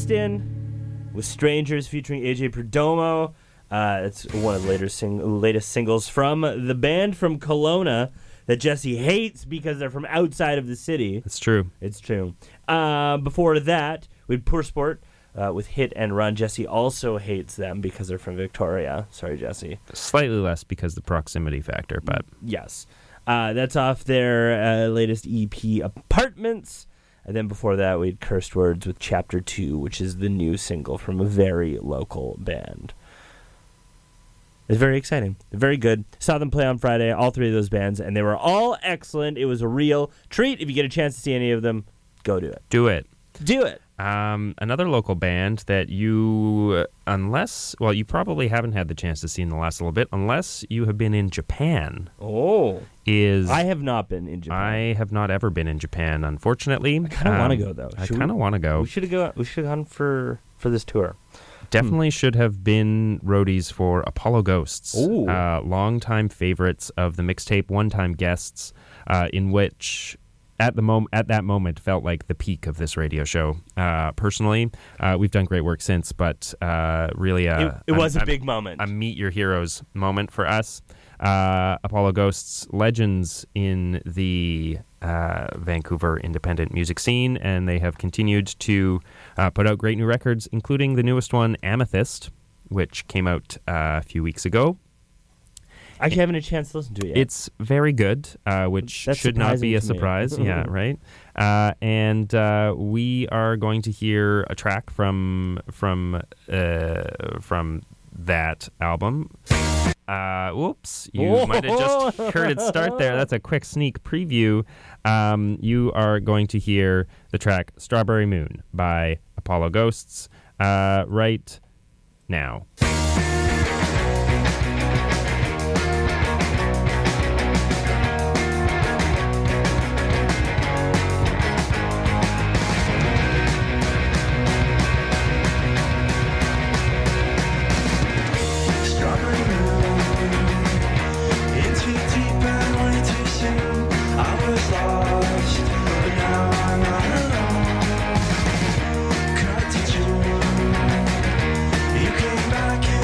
Boston with Strangers featuring AJ Perdomo. It's one of the latest singles from the band from Kelowna that Jesse hates because they're from outside of the city. It's true. It's true. Before that, we had Poor Sport with Hit and Run. Jesse also hates them because they're from Victoria. Sorry, Jesse. Slightly less because the proximity factor, but... Yes. That's off their latest EP, Apartments. And then before that, we had Cursed Words with Chapter 2, which is the new single from a very local band. It's very exciting. Very good. Saw them play on Friday, all three of those bands, and they were all excellent. It was a real treat. If you get a chance to see any of them, go do it. Do it. Do it. Another local band that you probably haven't had the chance to see in the last little bit, unless you have been in Japan. I have not been in Japan. I have not ever been in Japan, unfortunately. I kind of want to go, though. I kind of want to go. We should have gone for this tour. Definitely should have been roadies for Apollo Ghosts. Longtime favorites of the mixtape, one-time guests, in which... At that moment, felt like the peak of this radio show. Personally, we've done great work since, but really, it was a big moment. A meet your heroes moment for us. Apollo Ghosts, legends in the Vancouver independent music scene, and they have continued to put out great new records, including the newest one, Amethyst, which came out a few weeks ago. I actually haven't had a chance to listen to it yet. It's very good, which That's should not be a surprise. Yeah, right. And we are going to hear a track from that album. Whoops! You might have just heard it start there. That's a quick sneak preview. You are going to hear the track "Strawberry Moon" by Apollo Ghosts right now. Back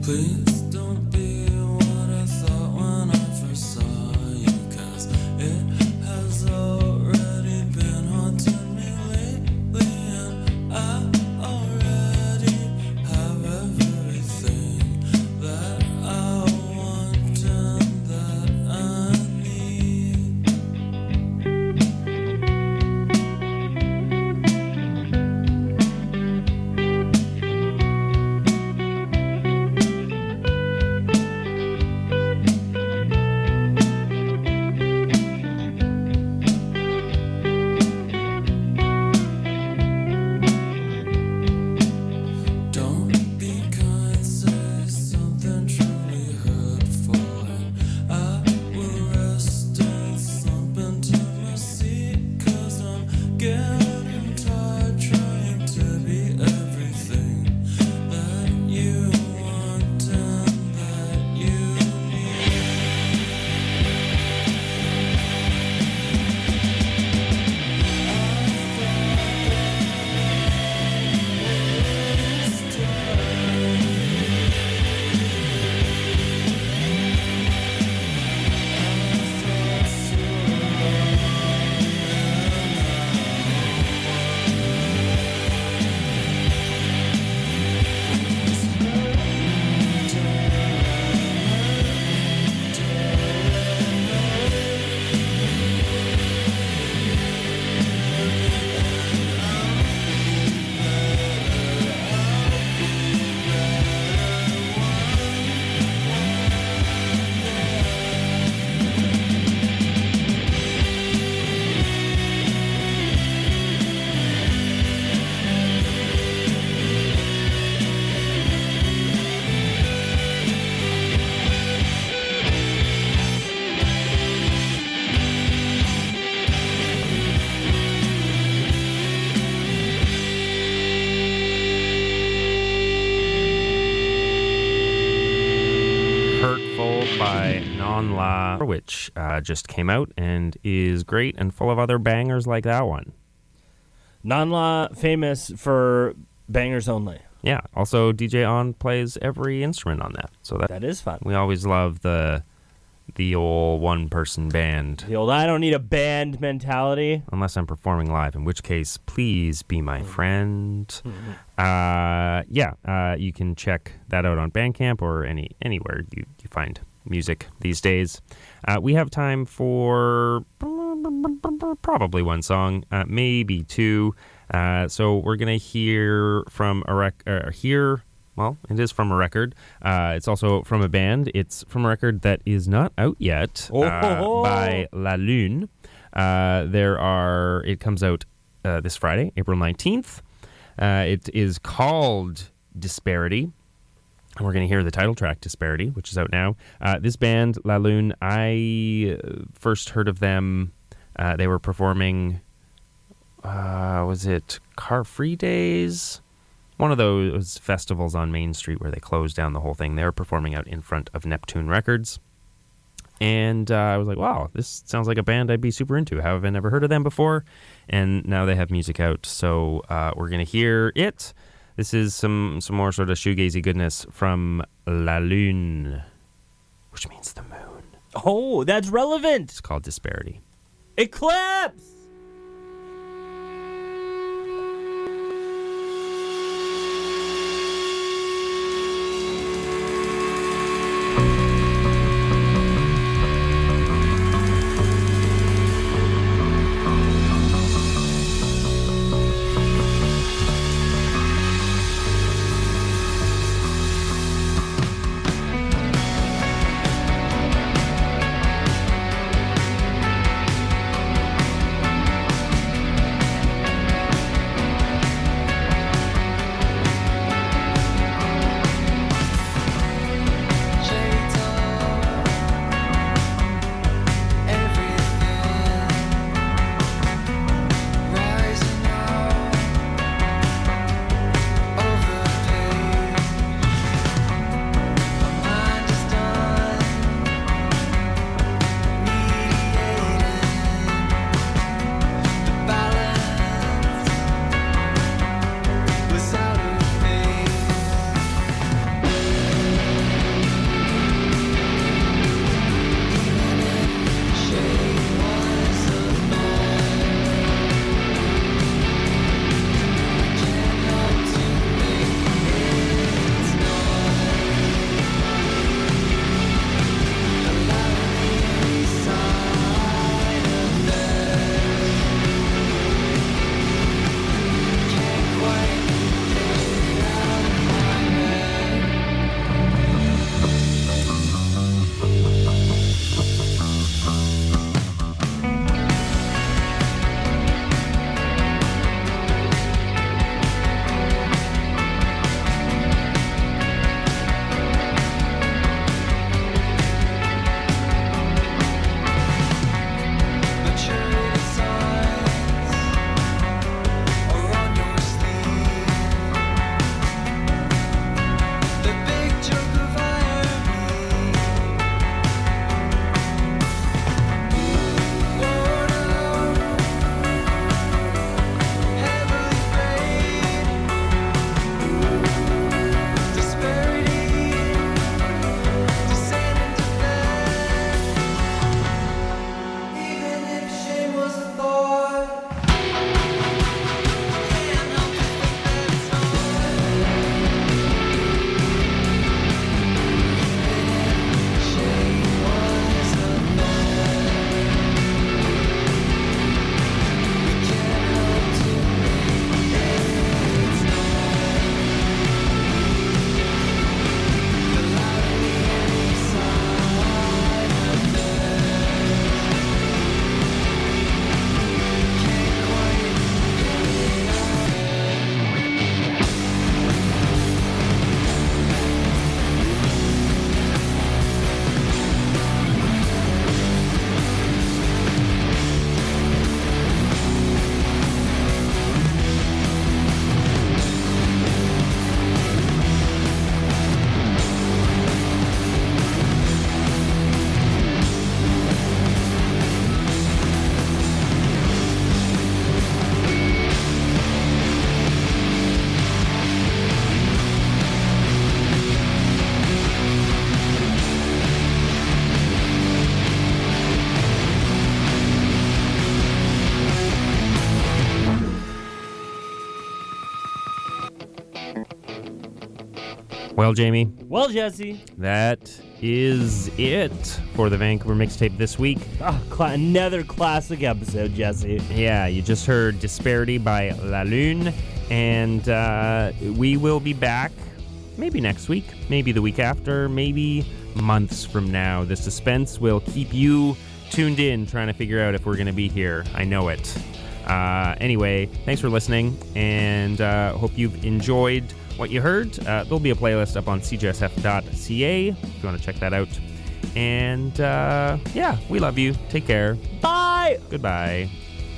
Please don't be what I thought when I first saw you, 'cause it has already been haunting me lately, and I already have everything that I want and that I need. Don't be kind, say something truly hurtful, and I will rest and slump into my seat, 'cause I'm getting tired trying to be everything that you want and that you need. Hurtful by Non-La, which just came out and is great and full of other bangers like that one. Non-La, famous for bangers only. Yeah. Also, DJ On plays every instrument on that, so That is fun. we always love the old one-person band, The old I don't need a band mentality. unless I'm performing live, in which case, please be my friend. You can check that out on Bandcamp or anywhere you find music these days. We have time for probably one song, maybe two. So we're going to hear from it is from a record. It's also from a band. It's from a record that is not out yet, by La Lune. It comes out this Friday, April 19th. It is called Disparity. And we're going to hear the title track, Disparity, which is out now. This band, La Lune, I first heard of them. They were performing, was it Car Free Days? One of those festivals on Main Street where they closed down the whole thing. They were performing out in front of Neptune Records. And I was like, wow, this sounds like a band I'd be super into. How have I never heard of them before? And now they have music out. So we're going to hear it. This is some more sort of shoegazy goodness from La Lune, which means the moon. Oh, that's relevant. It's called Disparity. Eclipse! Disparity. Well, Jamie, Well, Jesse. that is it for the Vancouver Mixtape this week. Oh, another classic episode, Jesse. Yeah, you just heard Disparity by La Lune, and we will be back maybe next week, maybe the week after, maybe months from now. The suspense will keep you tuned in, trying to figure out if we're going to be here. I know it. Anyway, thanks for listening, and hope you've enjoyed what you heard. There'll be a playlist up on cjsf.ca if you want to check that out. And yeah, we love you. Take care. Bye. Goodbye.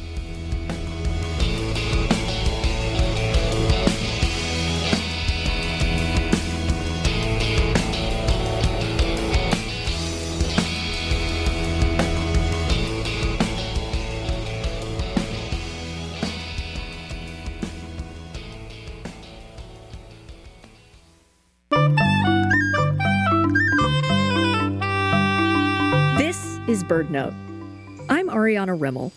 Is BirdNote. I'm Ariana Rimmel.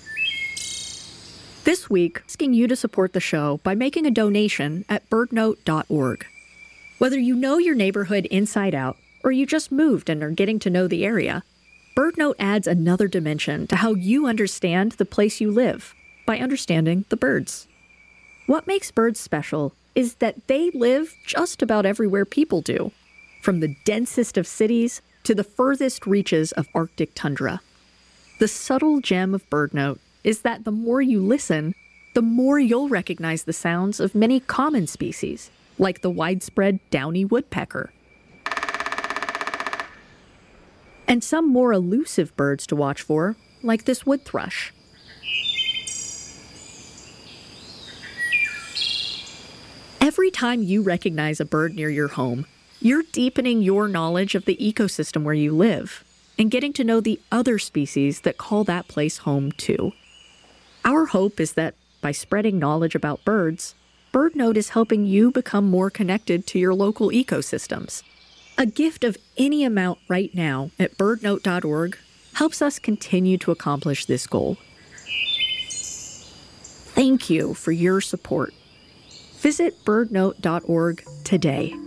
This week, asking you to support the show by making a donation at birdnote.org. Whether you know your neighborhood inside out or you just moved and are getting to know the area, BirdNote adds another dimension to how you understand the place you live by understanding the birds. What makes birds special is that they live just about everywhere people do, from the densest of cities to the furthest reaches of Arctic tundra. The subtle gem of BirdNote is that the more you listen, the more you'll recognize the sounds of many common species, like the widespread downy woodpecker. And some more elusive birds to watch for, like this wood thrush. Every time you recognize a bird near your home, you're deepening your knowledge of the ecosystem where you live and getting to know the other species that call that place home too. Our hope is that by spreading knowledge about birds, BirdNote is helping you become more connected to your local ecosystems. A gift of any amount right now at birdnote.org helps us continue to accomplish this goal. Thank you for your support. Visit birdnote.org today.